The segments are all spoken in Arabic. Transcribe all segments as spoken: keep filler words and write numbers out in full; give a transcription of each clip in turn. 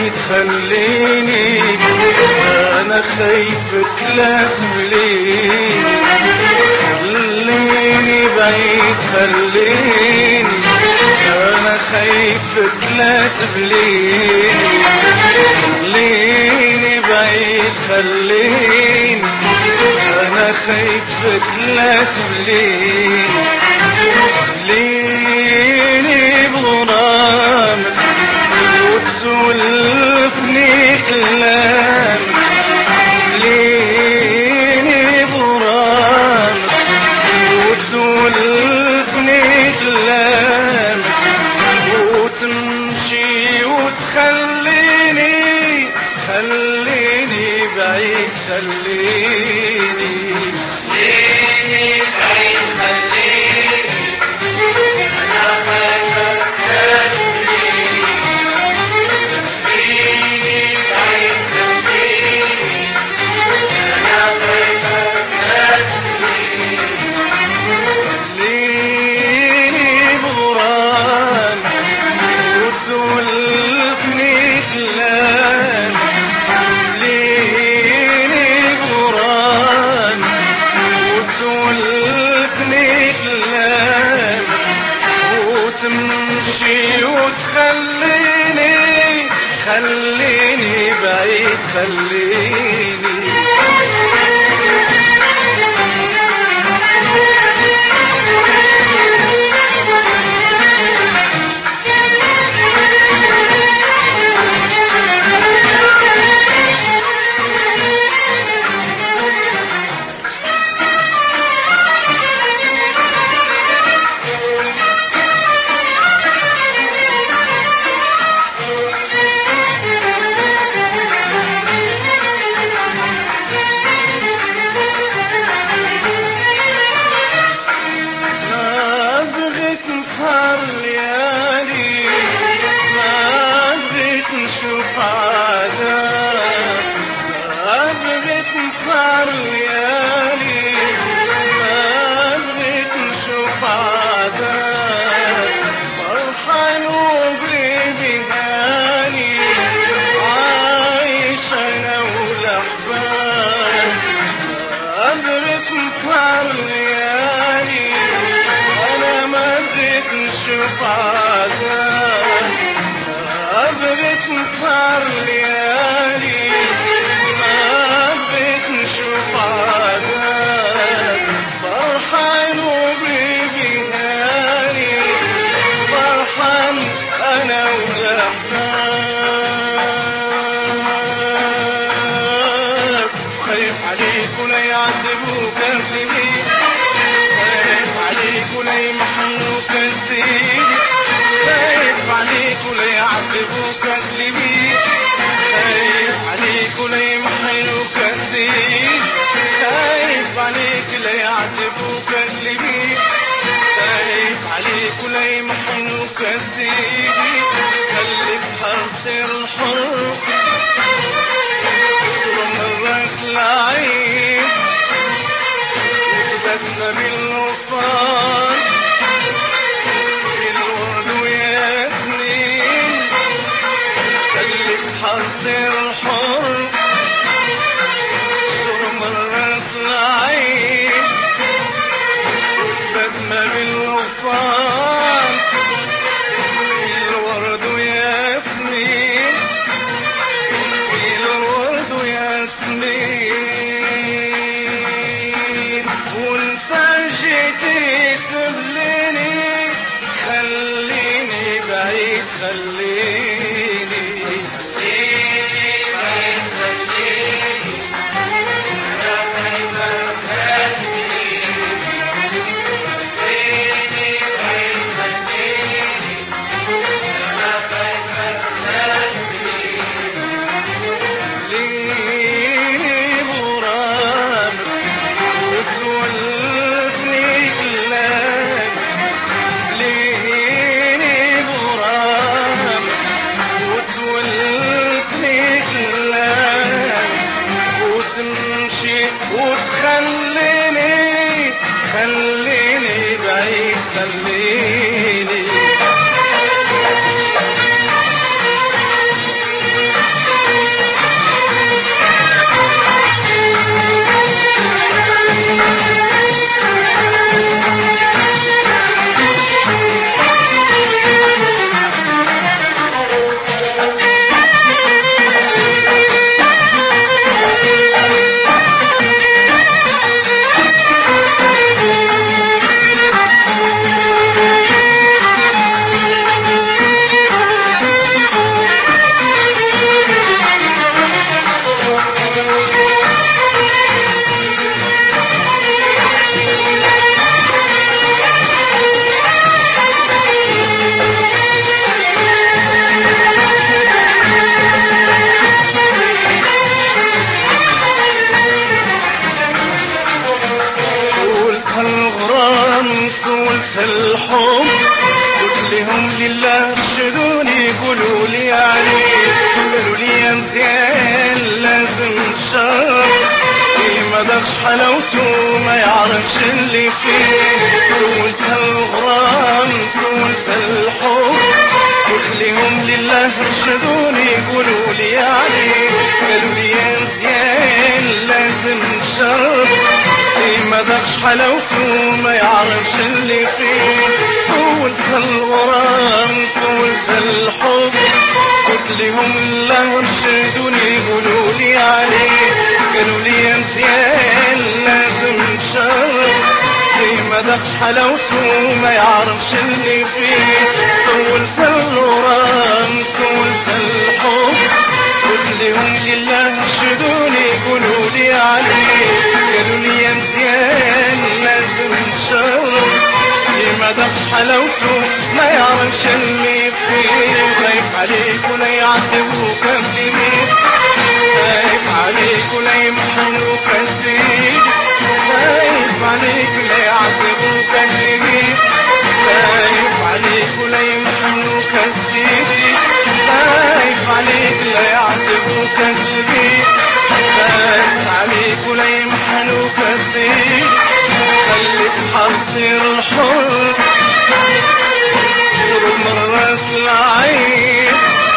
بعيد خليني، انا خايفك لا تبليني، خليني بعيد خليني، انا خايفك لا تبليني، خليني بعيد خليني، انا خايفك لا تبليني، خليني بغرامك وتسولفني كلامك، خليني بغرامك وتسولفني كلامك، وتمشي وتخليني خليني بعيد خليني، خليني بعيد خليني، أنا خايفك لا تبليني، خليني بعيد خليني، أنا خايفك لا تبليني، خليني بغرامك وتسولفني كلامك، خليني بغرامك وتسولفني كلامك، وتمشي وتخليني خليني بعيد خليني. نشوف عذاب، ما بغيت نسهر ليالي، ما بغيت نشوف عذاب، فرحان وقلبي هاني، عايش انا والاحباب، ما بغيت نسهر ليالي، انا ما بغيت نشوف عذاب، بغيت نسهر ليالي، ما بغيت نشوف عذاب، فرحان وقلبي هاني، فرحان انا والاحباب، خايف عليك ولا يعذبوك كذبين، خايف عليك ولا يمحنوك كذبين، خايف عليك ولا يعذبوك كذبين، خايف عليك ولا يمحنوك كذبين، خايف عليك لا يعذبوك كذبين، خايف عليك ولا يمحنوك كذبين، خليك حرصر الحر من الراس العين، وتبسم بالوصال حصر الحر صرم الراس العين، بسمة بالوصال الورد وياسمين، الورد وياسمين، وانت جيتي تبليني خليني بعيد خليني، ليني بغرامك الحب قلت لهم لله ارشدوني قولوا لي عليه قالوا لي يا مزيان لازم شرط ما دقش حلاوته ما يعرفش اللي فيه قلت الغرام قلت الحب قلت لهم لله ارشدوني قولوا لي عليه قالوا لي يا مزيان لازم شرط ما دقش حلاوته ما يعرفش اللي فيه قلت الغرام قلت الحب قلت لهم لله ارشدوني قولوا لي عليه قالوا لي يا مزيان لازم شرط ما دقش حلاوته ما يعرفش اللي فيه طولت الغرام طولت الحب قلت لهم لله ارشدوني قولوا لي عليه قالوا لي يا مزيان لازم شرط ما دقش حلاوته ما يعرفش اللي فيه خايف عليك ولا يعذبوك كذبين خايف عليك ولا يمحنوك كذبين خايف عليك ولا يعذبوك كذبين خايف عليك ولا يمحنوك كذبين خايف عليك لا يعذبوك كذبين خايف عليك ولا يمحنوك كذبين خليك حصير الحب من راس العين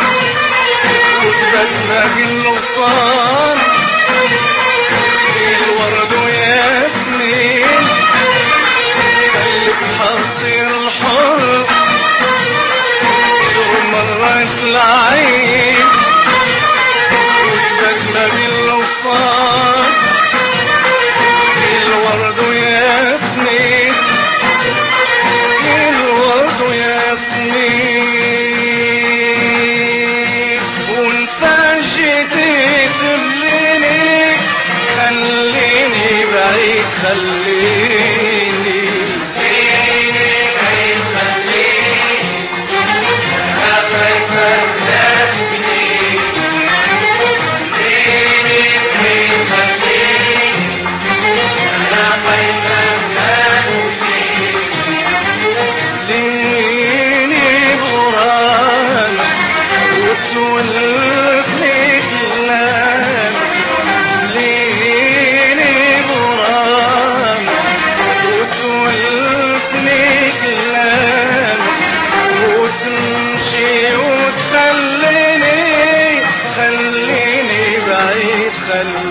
وثبت باقي النقصان الورد وياسمين خليك حصير الحب من راس العين وثبت باقي النقصان الورد وياسمين الورد وياسمين وانت جيتي تبليني خليني بعيد خليني خليني بعيد خليني أنا خايفة تبني خليني بعيد خليني أنا خايفة تبني ليني غرام وتولفني كلام ليني غرام وتولفني كلام وتمشي وتخليني خليني بعيد خليني